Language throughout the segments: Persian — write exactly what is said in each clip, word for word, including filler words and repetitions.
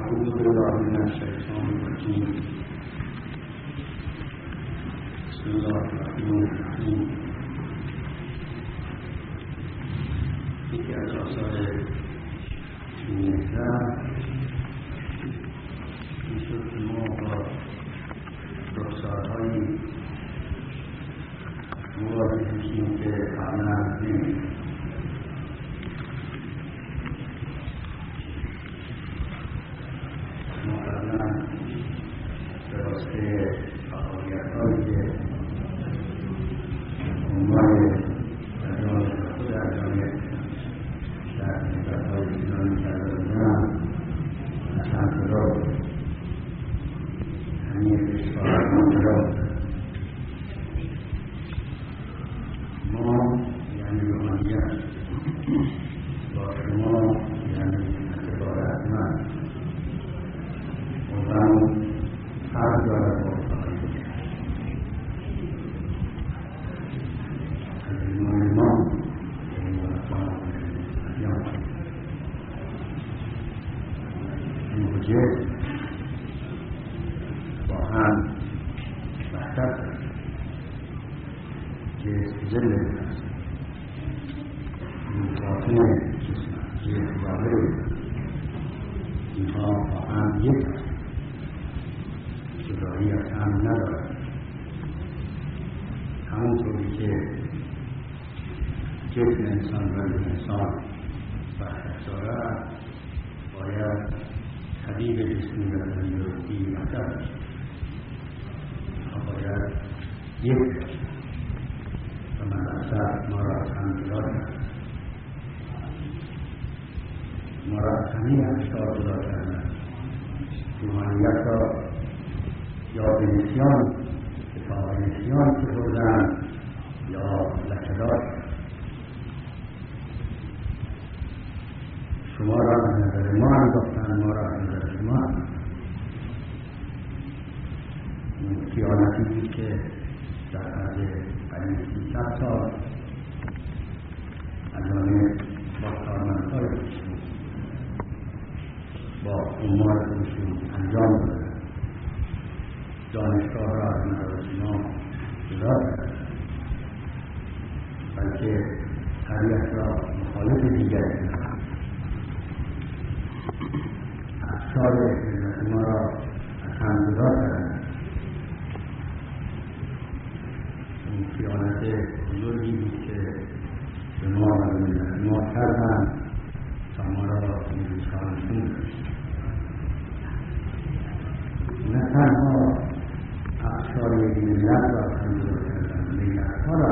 أعوذ بالله من الشيطان الرجيم. بسم الله الرحمن الرحیم. یکی از آثار مهرب این شد که ما با رخسارهایی مواجه میشیم که قبلا نمی‌دیدیم. جسم انسان و انسان وحدت دارد، باید طبیب جسمی و تندرستی مطرح و باید یک و مدرسه ما را تندرست کرد. ما را همین اشتار جدا کردن، روحانیت را یا به نسیان به پای نسیان سپردن یا لکه‌دار. شما را به نظر ما انداختن، ما را به نظر شما. این خیانتی بود که در عرض قریب سیصد سال از جانب با کارمندهای خودشون با امور خودشون انجام دادن. دانشگاه را از نظر شما جدا کردن، بلکه طبیعت را مخالف دیگری کردن. افکار ملت ما را از هم جدا کردند. این خیانت بزرگی بود که به ما و ملت ما کردند تا ما را می‌شانشون داشت. نه تنها افکار ملت را از هم جدا کردند، ملت‌ها را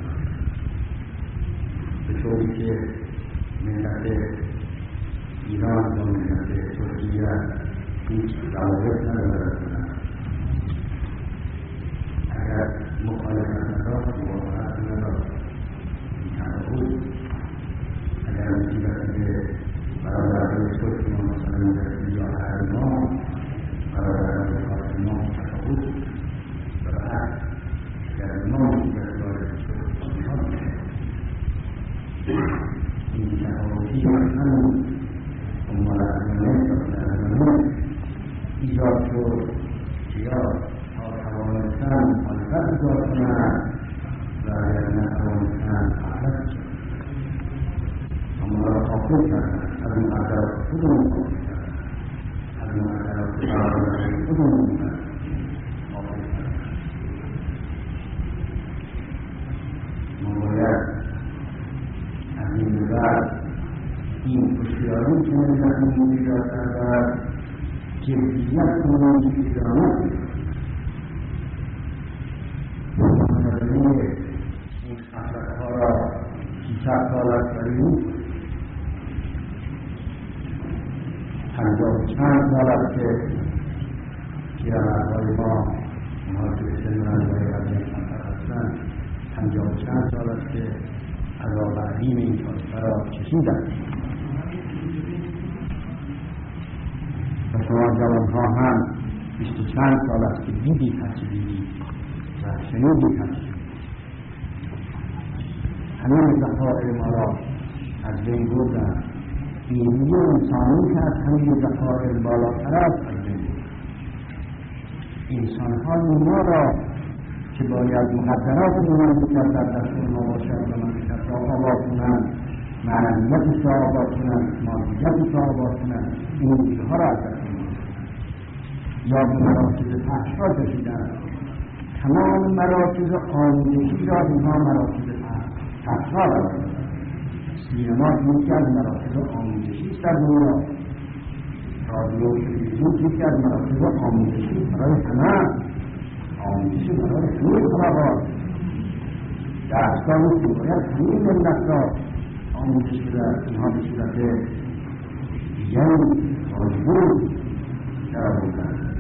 به طوری که ملت ایران با ملت ترکیه هیچ روابط ندارد. اگر مخالفت نداشت موافقت نداشت تنبود. اگر مصیبت به برادران ترک ما مثلا در یا هر ما برادران خاص ما تفاوت برای اگر ما مصیبت وارد شد این تفاوتی همون ایجاد شد یا تا توانستن مخالفت ایجاد کنند و اگر نتوانستن احلت شد. اما را خاطر کردن از مقدرات خودمون خاطر کردن از مقدرات برادران خودمون خاطر کردن. ما باید از این به بعد این هوشیاری که ملتمون ایجاد کرده جدیت کنون ایرانت مدنی این اثرها را سیصد سال از بریم پنجاه و چند سال است که پیرمردهای ما اونها که به سن رنجهای قدیم سنتر هستند پنجاه و چند سال است که عذاب عظیم این طایفه را کشیدند. و شما جوانها هم بیست و چند سال است که دیدید هرچی دیدید و شنیدید هرچی. همین صفحات ما را از بین بردند نیروی انسانی که از همه دقایق بالاتر است انسان‌ها نیما را که باید مقدرات بلند کرد در دست ما باشد و مملکت را آباد کنند، معنویتش را آباد کنند، مادیتش را آباد کنند، این نیروها را از دست ما یا به مراکز پخش‌ها کشیدند. تمام مراکز آموزشی را اینها مراکز پخش‌ها را سینما یکی از مراکز آموزشی است در دنیا، رادیو تلویزیون یکی از مراکز آموزشی برای همه، آموزشی برای همه طبقات، درسگاهی که باید همه ملت را آموزش بدهد. اینها به صورت دیگری راجبون درآوردند،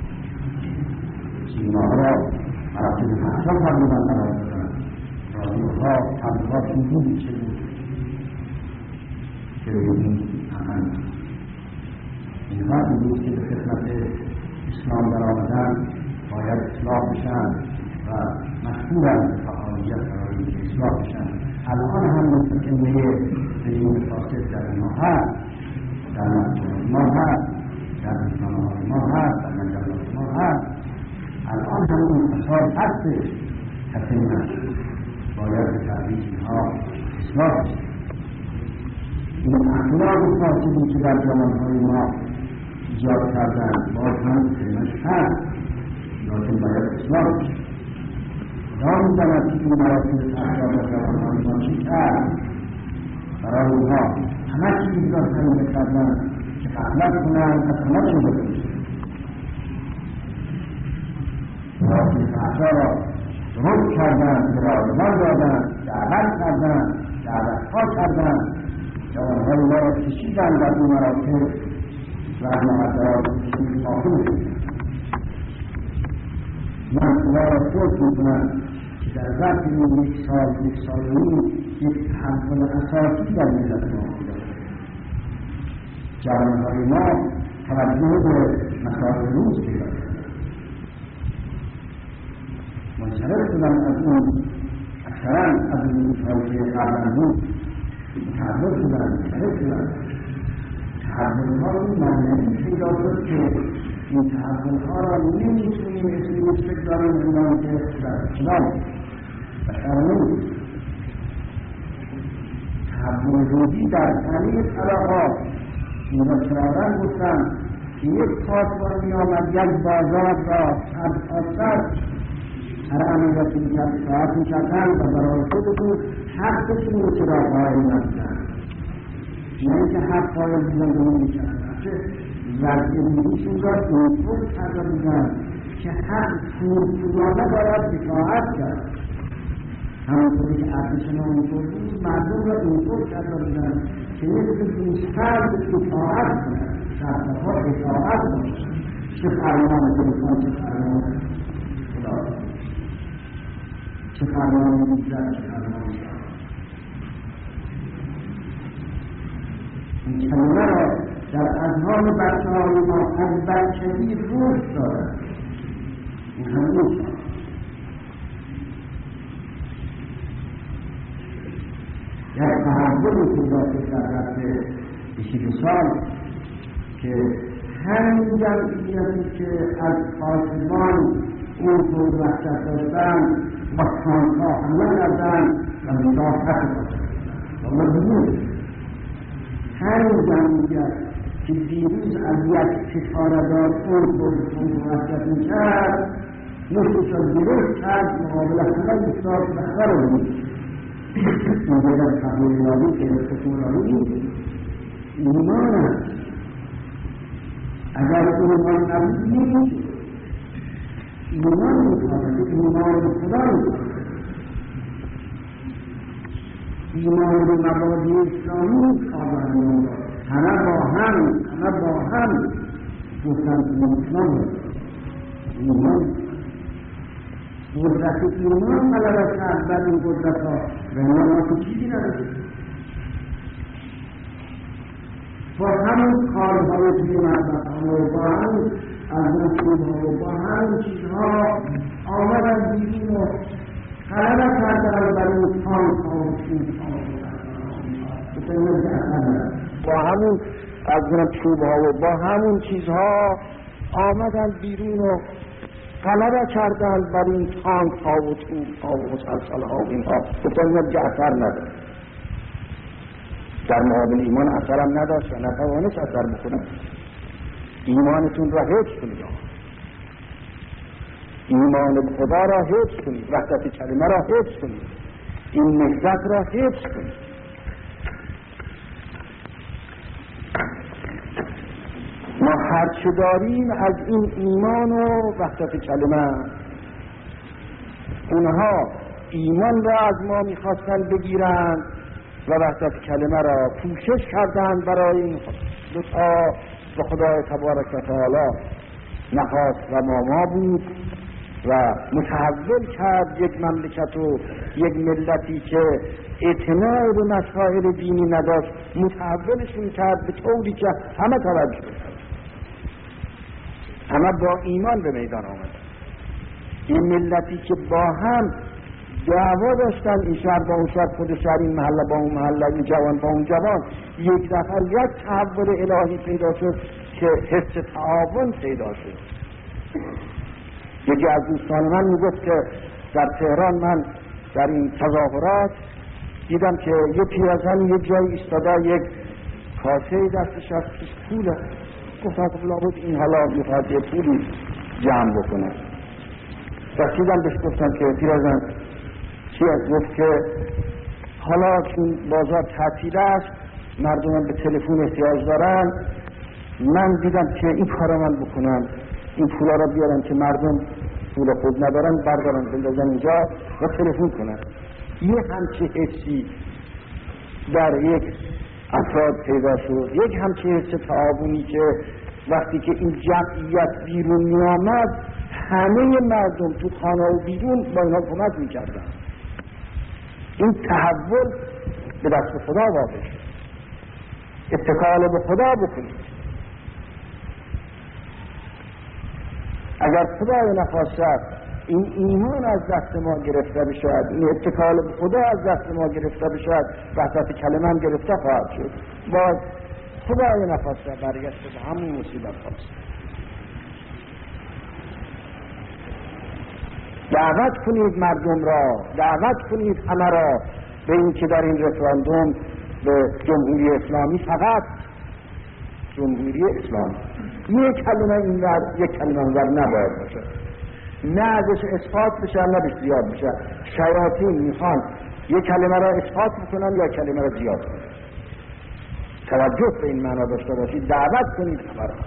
سینماها را مراکز پخش‌ها فرمودند قرار دادند، رادیوها تبلیغات این بود چه بود که این عمل اینها امروز که به خدمت اسلام درآمدند باید اصلاح بشن و مشهورند به فعالیت برای اصلاح بشن. الان هم مستقیمه زمین فاسد در اینها هست، در مسجد ما هست، در رسانه‌های ما هست، در مجلات ما هست. الان هم این فساد هستش، کسی نشد، باید به تدریج اینها اصلاح بشن. این اخلاق فاسدی که در جوانهای ما ایجاد کردن باز هم کلمش هست، لیکن باید اصلاح بشه. خدا می‌داند که این مراکز اخلاق در جوانهای ما چی کرد برای اونها همه چیز را تعیین کردن که غفلت کنند از همه چیز بکنند. مراکز اخلاق را درست کردن، برادران دادن، دعوت کردن، دعوتها کردن، جوانهای ما را کشیدن در این مراکز و از مقدرات کشید آخر شدن. من خدا را شکر می‌کنم که در ظرف این یک سال یک سال و نیم یک تحول اساسی در ملت ما پیدا شد. جوانهای ما توجه به مسائل روز پیدا کردند، منصرف شدن از اون اکثرا از این روزهایی که قبلا بود تحول شدن، منصرف شدن. تحولها این معنی پیدا شد که این تحولها را نمیتونیم اسمی فکر داریم زندان که در اسلام بشر نمیدید. تحول روزی در همه طبقات این را چرادن گفتن که یک پاسبان می آمد یک بازار را سر تا سر هر عملیت میکرد ساعت میکردن و برای خودشون حقشون رو چرا قائل نبودن، نه که حق قائل بودن میکردن، وضع میلیشون را اینطور کرده بودن که حق پورپورانه باید اطاعت کرد. همونطوری که عقل شما اینطور بود مردم را اینطور کرده بودن که مثل دوستان اطاعت کنند، شرطها اطاعت کنند، چه فرمان دلتان چه فرمان خدا، چه فرمان میزد چه فرمان شد. این کلمه را در اذهان بچه‌های ما از بچگی رشد دارد. این هم نیست. یک تحولی پیدا شد در رفته بیست و دو سال که همین جمعیتی که از آسمان اونطور وحشت داشتن با خانها حمله کردن و مسافت داشتن و بدون همین جمعیت که دیروز از یک ستاره‌دار اونطور وحشت میکرد نفسش را درست کرد مقابل همه ایستاد و خبر رو بود. این دیگر تحویل یابی که استثمالی نیست، ایمان است. اگر ایمان نبود نیست، ایمان میخواهد، ایمان به خدا میخواهد، ایمان به مبادی اسلامی میخواهد. همه با هم همه با هم گفتن که اسلام ایمان قدرت ایمان غلبه کرد بر این قدرت ها و اینا ما تو چیزی نداشتیم. با همون کارهای توی مذهب‌ها و با همون از رسولها و با همون چیزها آمدن بیرون و غلبه کردن بر این تانک‌ها و چیزها و بسید اصلا ندارد. با همون از اونم چوب ها و با همون چیزها آمدن بیرون و غلبه کردن بر این تانک ها و توپ ها و مسلسل ها و این ها. گفتن اینا دیگه اثر نداره، در مقابل ایمان اثرم نداشت و نتوانست اثر بکنه. ایمانتون را حفظ کنید، ایمان خدا را حفظ کنید، وحدت کلمه را حفظ کنید، این نهضت را حفظ کنید. ما هرچه داریم از این ایمان و وحدت کلمه. اونها ایمان را از ما میخواستن بگیرند و وحدت کلمه را کوشش کردند برای این دوتا و خدای تبارک و تعالی نخواست و ماما بود و متحول کرد یک مملکت و یک ملتی که اعتناع به مسائل دینی نداشت، متحولشون کرد به طوری که همه توجه کرد، همه با ایمان به میدان آمد. این ملتی که با هم دعوا داشتن، این شهر با اون شهر، خود شهر، این محله با اون محله، این جوان با اون جوان، یک دفعه یک تحول الهی پیدا شد که حس تعاون پیدا شد. یکی از دوستان من میگفت که در تهران من در این تظاهرات دیدم که یه پیرزن یک جای ایستاده، یک کاسه دستش از پوله. گفتم خب لابد این حالا میخواد یه پولی جمع بکنه. رسیدم بهش گفتم که پیرزن چی از؟ گفت که حالا چون بازار تعطیل است، مردم به تلفن احتیاج دارن، من دیدم که این کارا من بکنم، این پولا را بیارم که مردم پول خود ندارن بردارن بندازن اینجا و تلفن کنن. یه همچه حسی در یک افراد پیدا شد، یک همچه حس تعاونی که وقتی که این جمعیت بیرون می آمد، همه مردم تو خانه و بیرون با اینها کمک می کردن. این تحول به دست خدا واقع شد. اتکال به خدا بکنید. اگر خدای نخواست این ایمان از دست ما گرفته بشود، این اتکال به خدا از دست ما گرفته بشود، وحدت کلمه هم گرفته خواهد شد. باز خدای نخواست برگشت به همون مصیبت خواست. دعوت کنید مردم را، دعوت کنید همه را به این که در این رفراندوم به جمهوری اسلامی، فقط جمهوری اسلامی، یک کلمه این ور یک کلمه اون ور نباید باشه، نه ازش اثبات بشه نه بهش زیاد بشه. شیاطین میخوان یک کلمه را اثبات بکنن یا کلمه را زیاد کنن. توجه به این معنا داشته باشید، دعوت کنید همه را.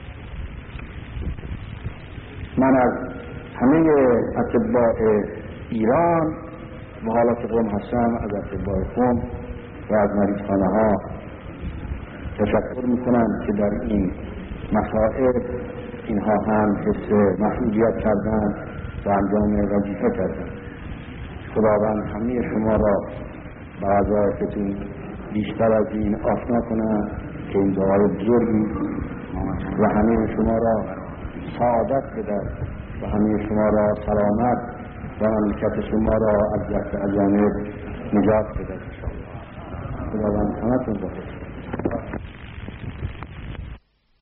من از همه اتباع ایران و حالا که قوم هستم، از اتباع قوم و از مریضخانه ها تشکر میکنم که در این مسائل اینها هم حس مسئولیت کردن و انجام وظیفه کردن. خداوند همه شما را به وظایفتون بیشتر از این آشنا کنند که این دعای بزرگی و همه شما را سعادت بدهد و همه شما را سلامت و مملکت شما را از دست اجانب نجات بدهد. خداوند همتون بخیر.